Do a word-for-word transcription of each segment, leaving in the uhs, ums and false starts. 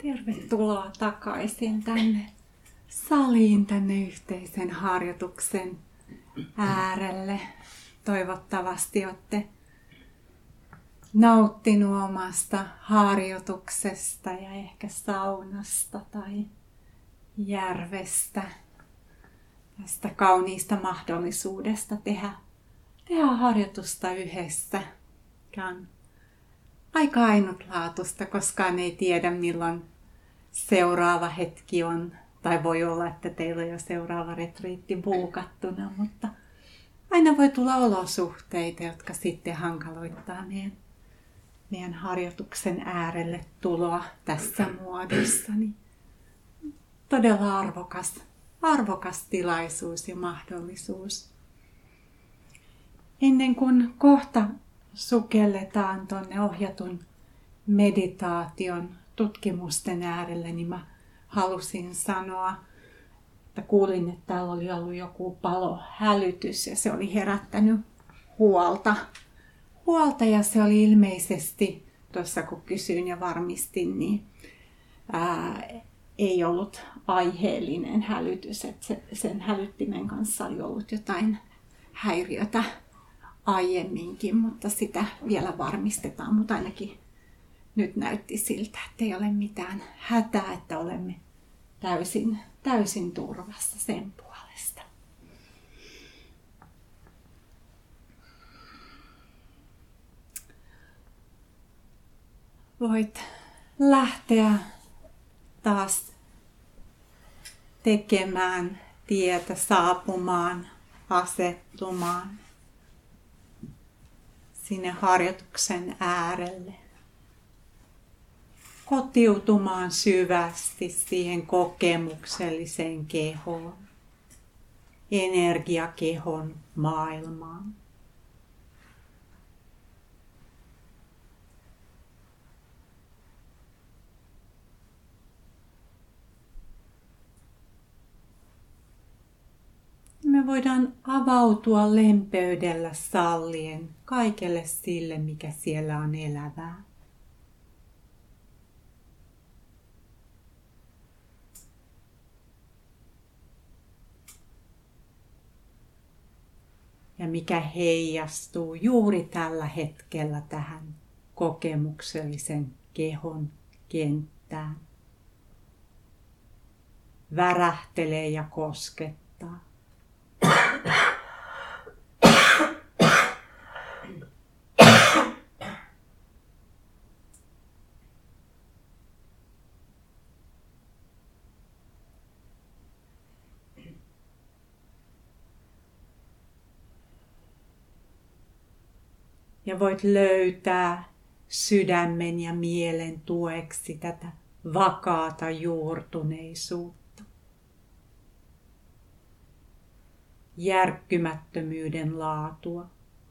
Tervetuloa takaisin tänne saliin, tänne yhteisen harjoituksen äärelle. Toivottavasti olette nauttinut omasta harjoituksesta ja ehkä saunasta tai järvestä. Tästä kauniista mahdollisuudesta tehdä, tehdä harjoitusta yhdessä. Tämä on aika ainutlaatuista, koskaan ei tiedä milloin seuraava hetki on. Tai voi olla, että teillä on jo seuraava retriitti buukattuna, mutta aina voi tulla olosuhteita, jotka sitten hankaloittaa meidän, meidän harjoituksen äärelle tuloa tässä muodossa. Niin todella arvokas, arvokas tilaisuus ja mahdollisuus. Ennen kuin kohta sukelletaan tuonne ohjatun meditaation tutkimusten äärelle, niin mä halusin sanoa, että kuulin, että täällä oli ollut joku palohälytys ja se oli herättänyt huolta. Huolta ja se oli ilmeisesti, tuossa kun kysyin ja varmistin, niin ää, ei ollut aiheellinen hälytys. Että se, sen hälyttimen kanssa oli ollut jotain häiriötä aiemminkin, mutta sitä vielä varmistetaan. Mutta ainakin nyt näytti siltä, että ei ole mitään hätää, että olemme täysin, täysin turvassa sen puolesta. Voit lähteä taas tekemään tietä, saapumaan, asettumaan sinne harjoituksen äärelle. Kotiutumaan syvästi siihen kokemukselliseen kehoon, energiakehon maailmaan. Me voidaan avautua lempeydellä sallien kaikelle sille, mikä siellä on elävää. Ja mikä heijastuu juuri tällä hetkellä tähän kokemuksellisen kehon kenttään. Värähtelee ja koskettaa. Ja voit löytää sydämen ja mielen tueksi tätä vakaata juurtuneisuutta. Järkkymättömyyden laatua.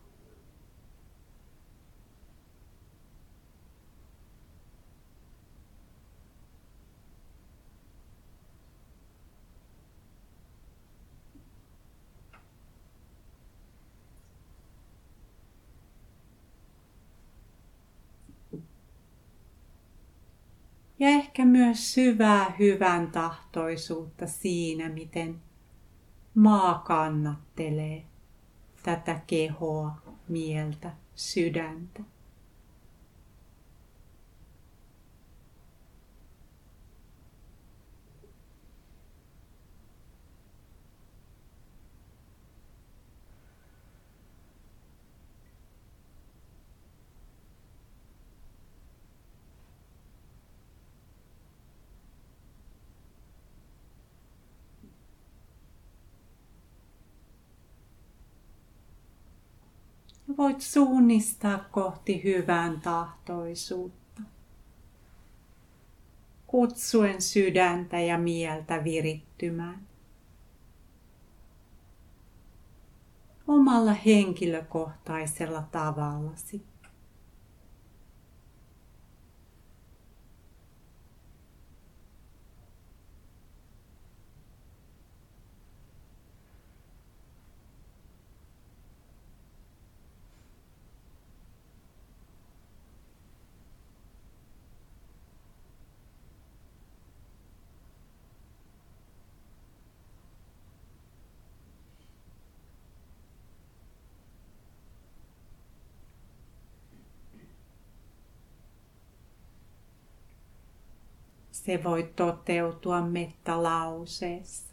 Ja ehkä myös syvää hyvän tahtoisuutta siinä, miten maa kannattelee tätä kehoa, mieltä, sydäntä. Voit suunnistaa kohti hyvän tahtoisuutta, kutsuen sydäntä ja mieltä virittymään omalla henkilökohtaisella tavallasi. Se voi toteutua mettalauseessa.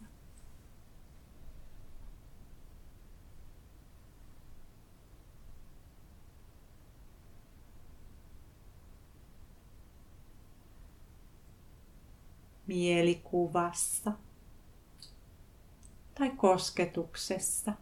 Mielikuvassa tai kosketuksessa.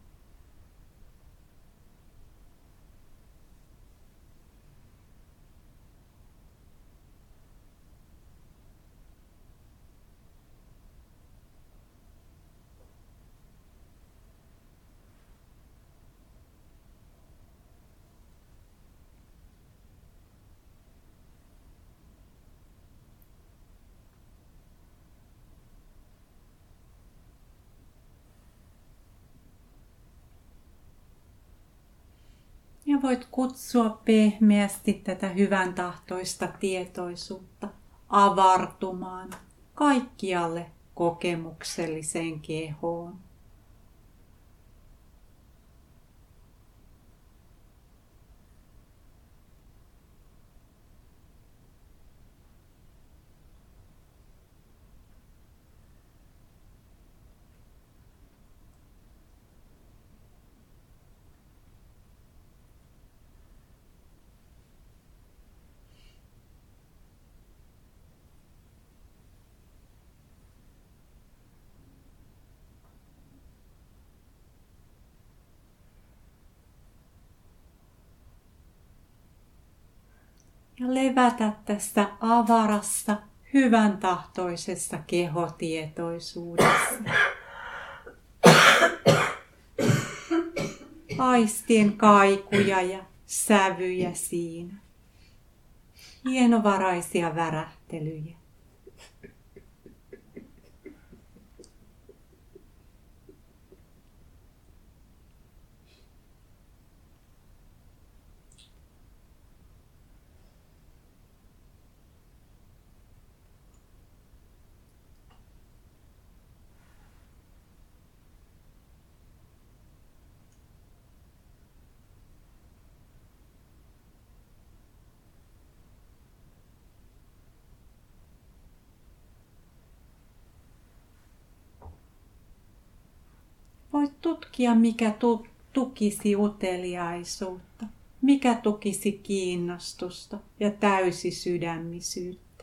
Ja voit kutsua pehmeästi tätä hyvän tahtoista tietoisuutta avartumaan kaikkialle kokemukselliseen kehoon. Ja levätä tässä avarassa, hyvän tahtoisessa kehotietoisuudessa. Aistien kaikuja ja sävyjä siinä. Hienovaraisia värähtelyjä. Voit tutkia, mikä tu- tukisi uteliaisuutta, mikä tukisi kiinnostusta ja täysisydämisyyttä.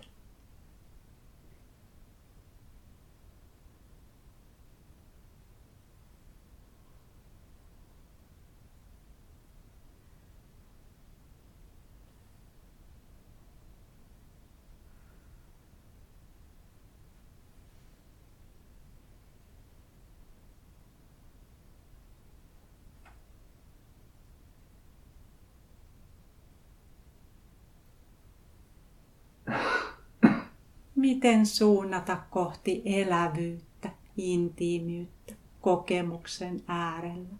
Miten suunnata kohti elävyyttä, intiimiyttä, kokemuksen äärellä?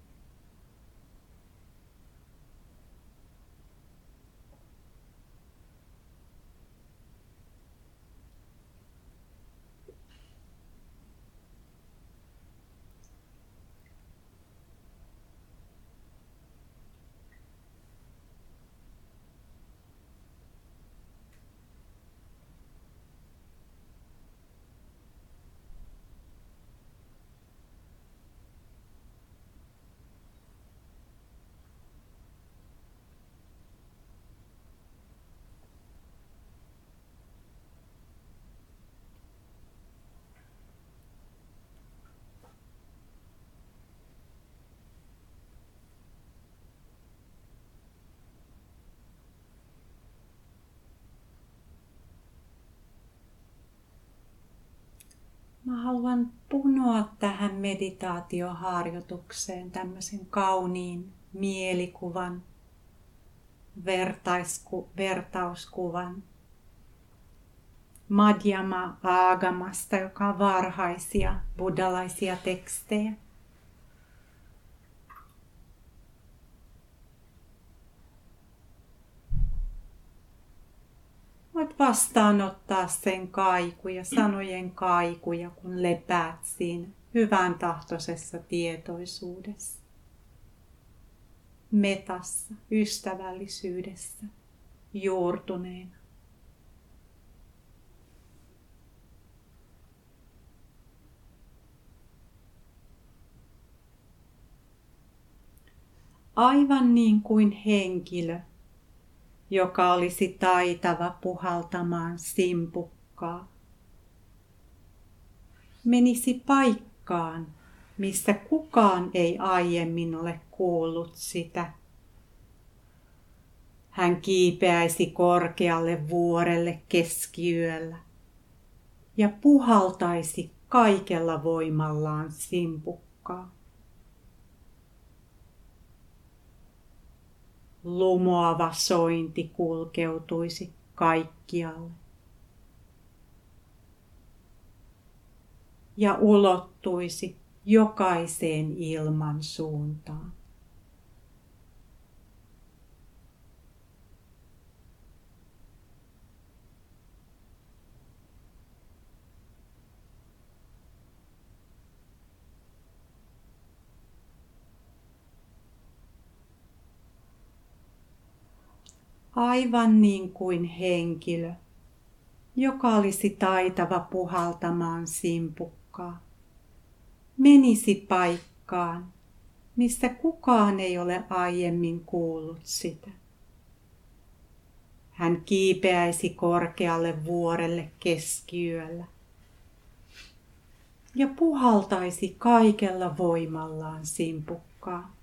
Mä haluan punoa tähän meditaatioharjoitukseen tämmöisen kauniin mielikuvan, vertaisku, vertauskuvan Madhyama Aagamasta, joka on varhaisia buddhalaisia tekstejä. Voit vastaanottaa sen kaikuja, sanojen kaikuja, kun lepäät siinä hyvän tahtoisessa tietoisuudessa, metassa, ystävällisyydessä, juurtuneena. aivan niin kuin henkilö, joka olisi taitava puhaltamaan simpukkaa, menisi paikkaan, missä kukaan ei aiemmin ole kuullut sitä. Hän kiipeäisi korkealle vuorelle keskiyöllä ja puhaltaisi kaikella voimallaan simpukkaa. Lumoava sointi kulkeutuisi kaikkialle ja ulottuisi jokaiseen ilman suuntaan. Aivan niin kuin henkilö, joka olisi taitava puhaltamaan simpukkaa, menisi paikkaan, mistä kukaan ei ole aiemmin kuullut sitä. Hän kiipeäisi korkealle vuorelle keskiyöllä ja puhaltaisi kaikella voimallaan simpukkaa.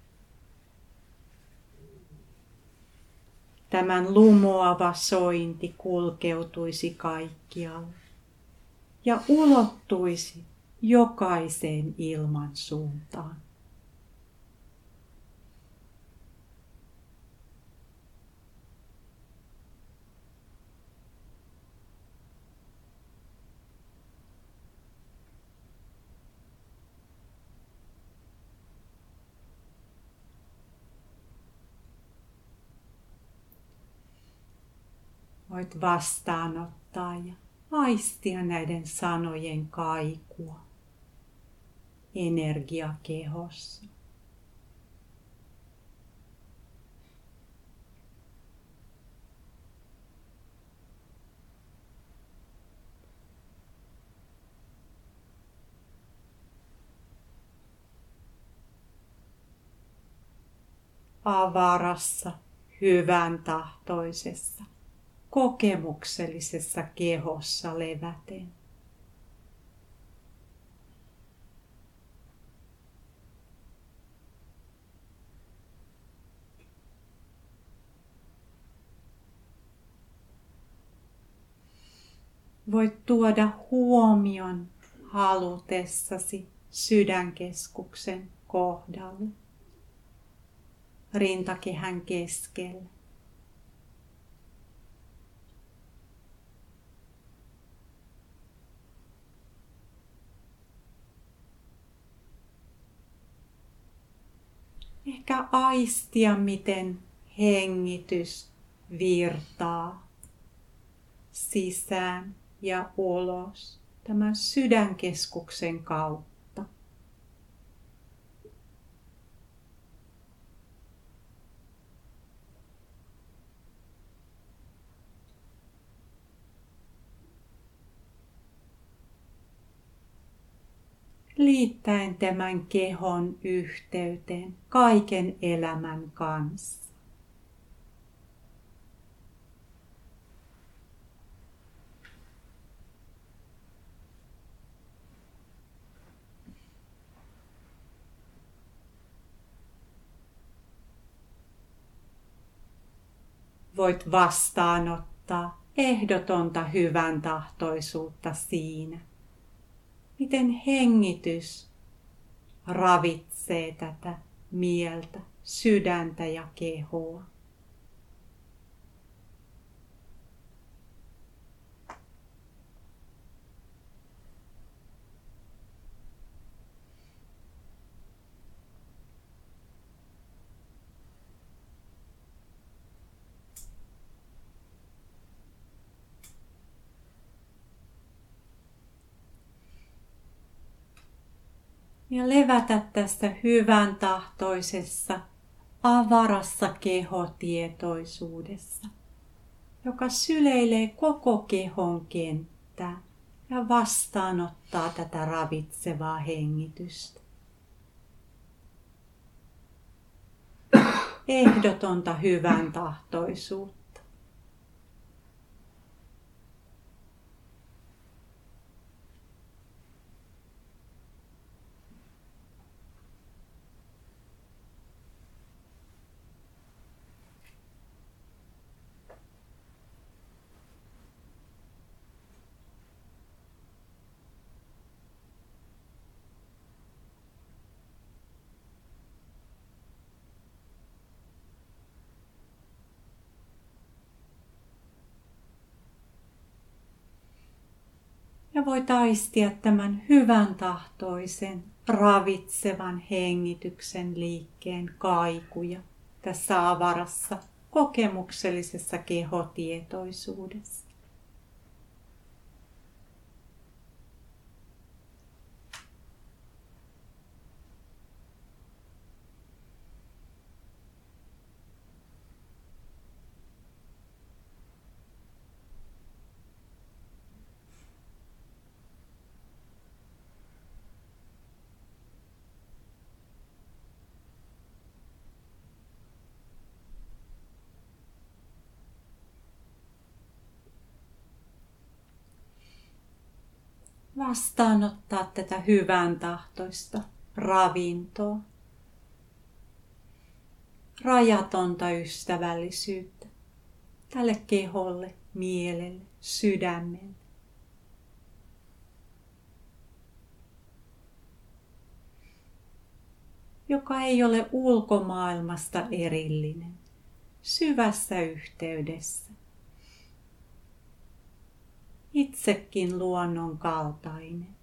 Tämän lumoava sointi kulkeutuisi kaikkialle ja ulottuisi jokaiseen ilman suuntaan. Voit vastaanottaa ja aistia näiden sanojen kaikua, energia kehossa. Avarassa, hyvän tahtoisessa, kokemuksellisessa kehossa leväten. Voit tuoda huomion halutessasi sydänkeskuksen kohdalle, rintakehän keskelle. Ehkä aistia, miten hengitys virtaa sisään ja ulos tämän sydänkeskuksen kautta. Liittäen tämän kehon yhteyteen kaiken elämän kanssa. Voit vastaanottaa ehdotonta hyvän tahtoisuutta siinä, miten hengitys ravitsee tätä mieltä, sydäntä ja kehoa. Ja levätä tässä hyvän tahtoisessa, avarassa kehotietoisuudessa, joka syleilee koko kehon kenttää ja vastaanottaa tätä ravitsevaa hengitystä. ehdotonta hyvän tahtoisuutta. Ja voit aistia tämän hyvän tahtoisen, ravitsevan hengityksen liikkeen kaikuja tässä avarassa, kokemuksellisessa kehotietoisuudessa. Vastaanottaa tätä hyvän tahtoista ravintoa, rajatonta ystävällisyyttä tälle keholle, mielelle, sydämelle. Joka ei ole ulkomaailmasta erillinen, syvässä yhteydessä. Itsekin luonnon kaltainen.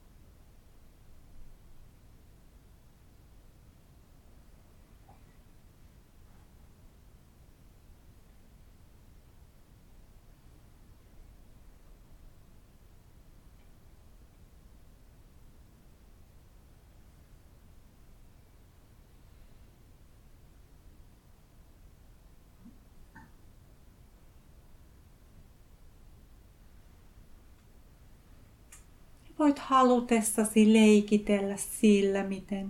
Voit halutessasi leikitellä sillä, miten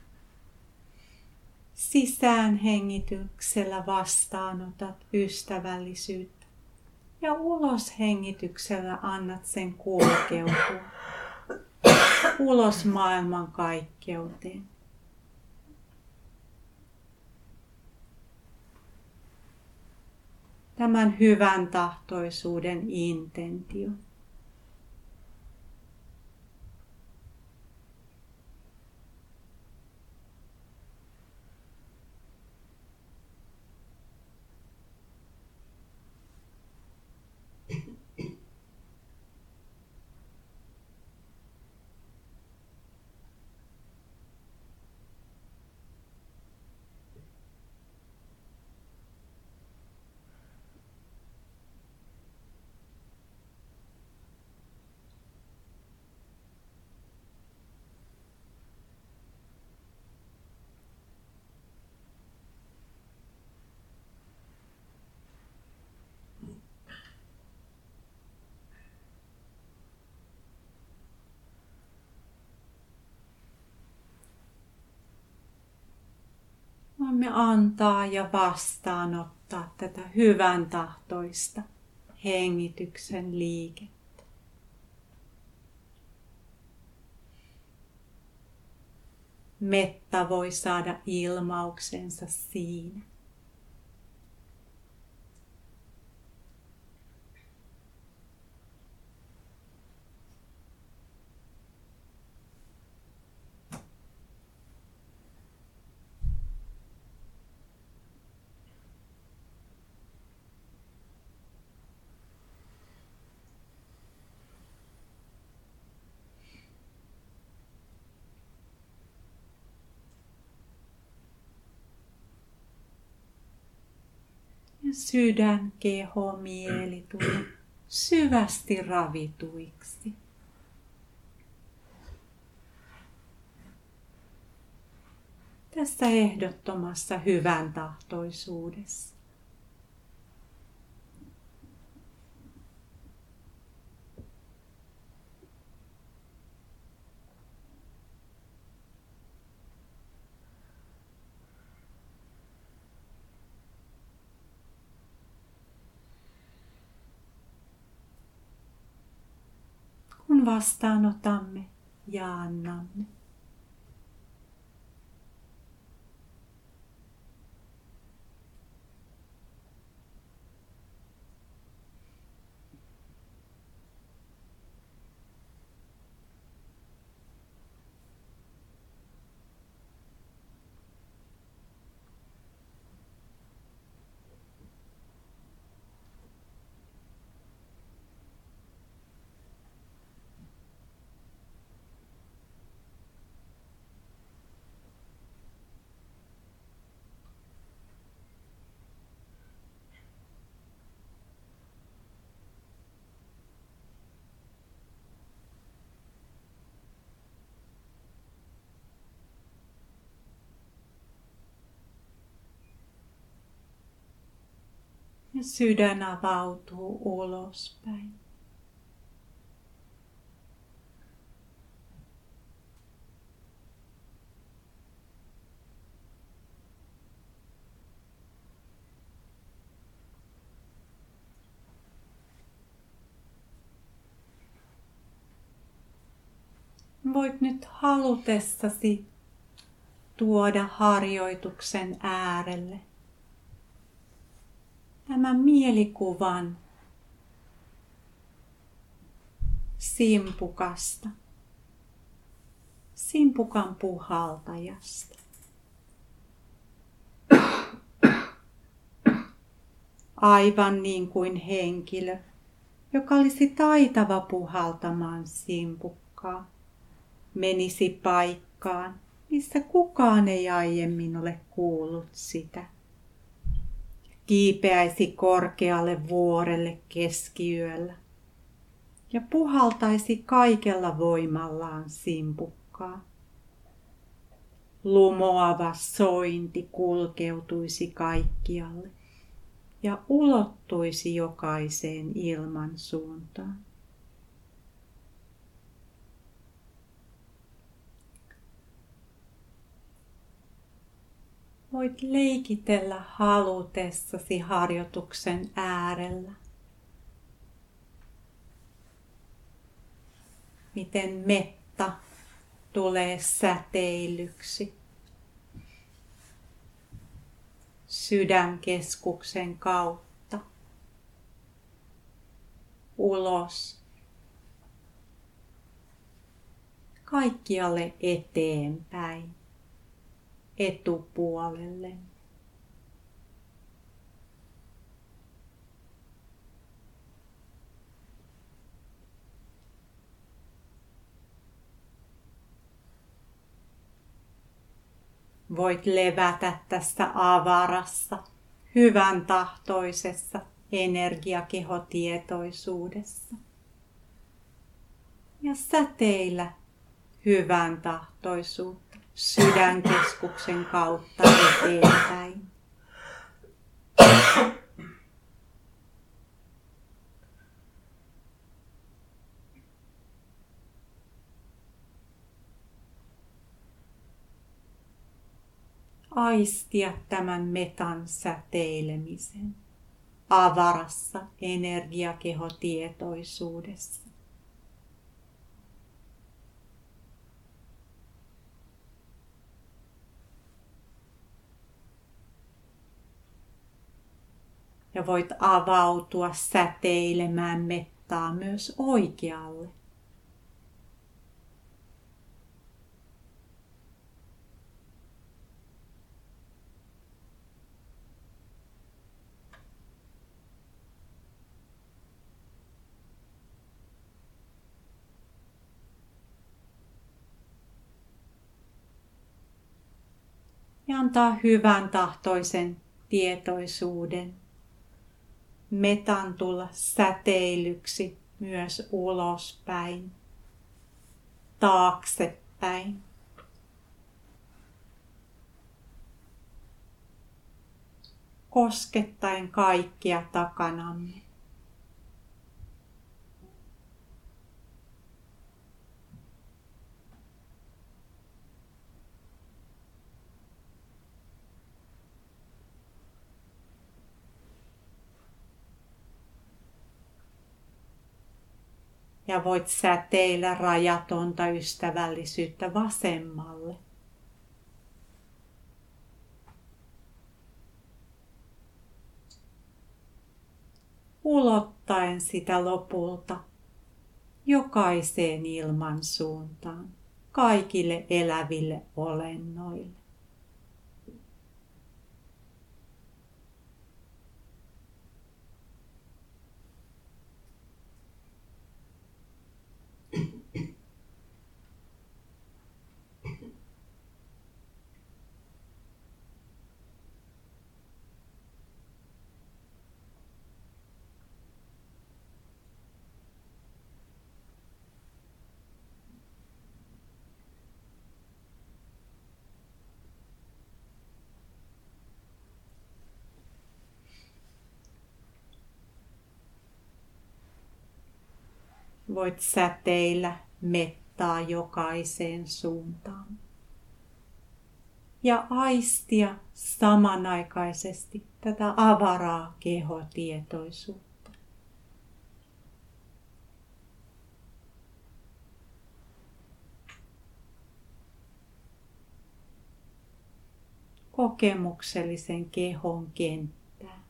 sisäänhengityksellä vastaanotat ystävällisyyttä ja uloshengityksellä annat sen kulkeutua ulos maailmankaikkeuteen. Tämän hyvän tahtoisuuden intentio. Voimme antaa ja vastaanottaa tätä hyvän tahtoista hengityksen liikettä. Metta voi saada ilmauksensa siinä. Sydän, keho, mieli tulee syvästi ravituiksi. Tässä ehdottomassa hyvän tahtoisuudessa. kun vastaanotamme ja annamme. Ja sydän avautuu ulospäin. Voit nyt halutessasi tuoda harjoituksen äärelle tämän mielikuvan simpukasta, simpukan puhaltajasta. Aivan niin kuin henkilö, joka olisi taitava puhaltamaan simpukkaa, menisi paikkaan, missä kukaan ei aiemmin ole kuullut sitä. Kiipeäisi korkealle vuorelle keskiyöllä ja puhaltaisi kaikella voimallaan simpukkaa. Lumoava sointi kulkeutuisi kaikkialle ja ulottuisi jokaiseen ilman suuntaan. Voit leikitellä halutessasi harjoituksen äärellä. Miten metta tulee säteilyksi sydänkeskuksen kautta ulos kaikkialle eteenpäin. Etupuolelle. Voit levätä tässä avarassa, hyvän tahtoisessa energiakehotietoisuudessa ja säteillä hyvän tahtoisuutta sydänkeskuksen kautta eteenpäin. Aistia tämän metan säteilemisen avarassa energiakehotietoisuudessa. Ja voit avautua säteilemään mettaa myös oikealle. Ja antaa hyvän tahtoisen tietoisuuden metan tulla säteilyksi myös ulospäin, taaksepäin. Koskettaen kaikkia takanamme. Ja voit säteillä rajatonta ystävällisyyttä vasemmalle. Ulottaen sitä lopulta jokaiseen ilmansuuntaan, kaikille eläville olennoille. Voit säteillä mettaa jokaiseen suuntaan. Ja aistia samanaikaisesti tätä avaraa kehotietoisuutta. Kokemuksellisen kehon kenttää.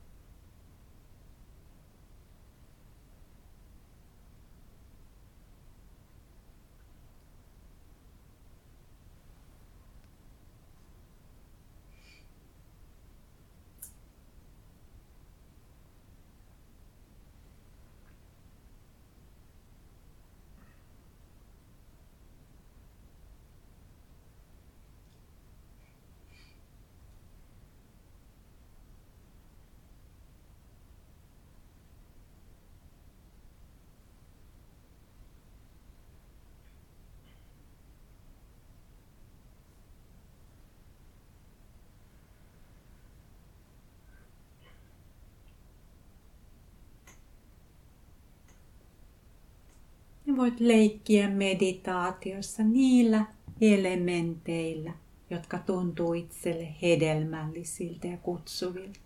Ja voit leikkiä meditaatiossa niillä elementeillä, jotka tuntuu itselle hedelmällisiltä ja kutsuvilta.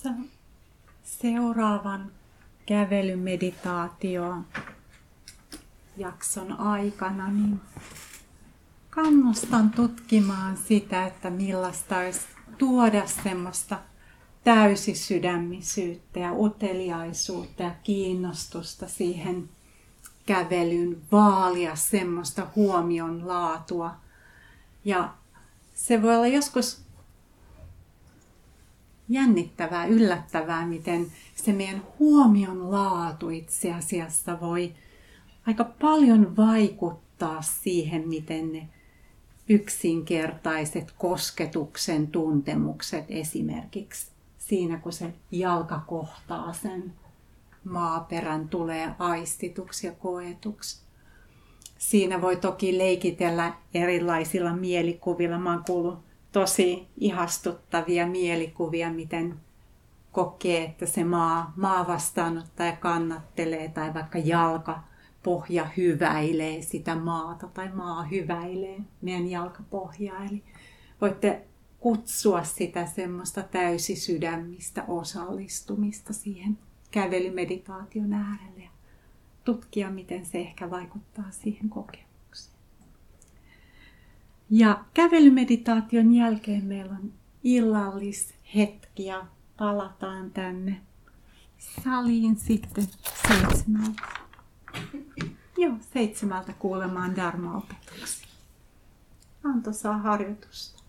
tässä seuraavan kävelymeditaation jakson aikana niin kannustan tutkimaan sitä, että millaista olisi tuoda semmoista täysisydämisyyttä ja uteliaisuutta ja kiinnostusta siihen kävelyn, vaalia semmoista huomion laatua. Ja se voi olla joskus jännittävää, yllättävää, miten se meidän huomion laatu itse asiassa voi aika paljon vaikuttaa siihen, miten ne yksinkertaiset kosketuksen tuntemukset esimerkiksi siinä, kun se jalka kohtaa sen maaperän, tulee aistituksi ja koetuksi. Siinä voi toki leikitellä erilaisilla mielikuvilla. Mä oon kuullut tosi ihastuttavia mielikuvia, miten kokee, että se maa, maa vastaanottaa ja kannattelee tai vaikka jalka pohja hyväilee sitä maata tai maa hyväilee meidän jalkapohjaa. Eli voitte kutsua sitä semmoista täysisydämistä osallistumista siihen kävelymeditaation äärelle ja tutkia, miten se ehkä vaikuttaa siihen kokemukseen. Ja kävelymeditaation jälkeen meillä on illallishetki ja palataan tänne saliin sitten seitsemältä. Joo, seitsemältä kuulemaan dharma-opetuksia. Antoisaa harjoitusta.